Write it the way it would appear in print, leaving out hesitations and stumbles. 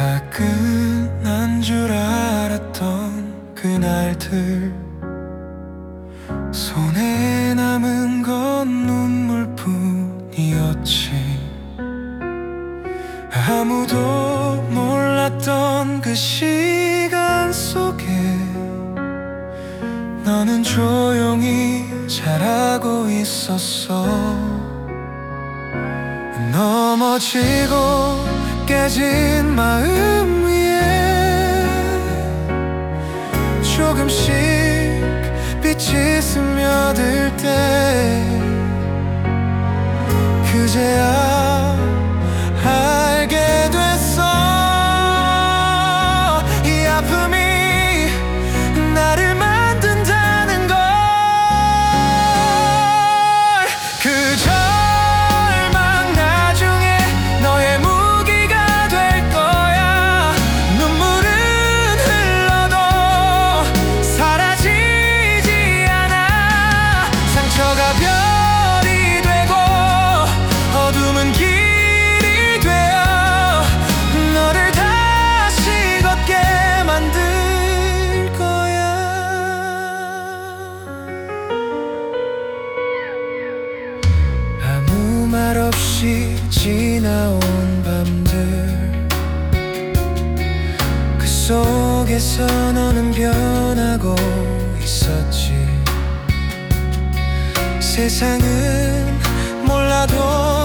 끝난 줄 알았던 그날들, 손에 남은 건 눈물뿐이었지. 아무도 몰랐던 그 시간 속에 너는 조용히 자라고 있었어. 넘어지고 깨진 마음 위에 조금씩 빛이 스며들 때 그제야 알게 됐어. 이 아픔이 나를 만든다는 걸. 그 절망 나중에 너의 무기가 될 거야. 눈물은 흘러도 사라지지 않아. 상처가 별이 되고 어둠은 길이 되어 너를 다시 걷게 만들 거야. 아무 말 없이 지나온 밤들, 그 속에서 너는 변하고 있었지. 세상은 몰라도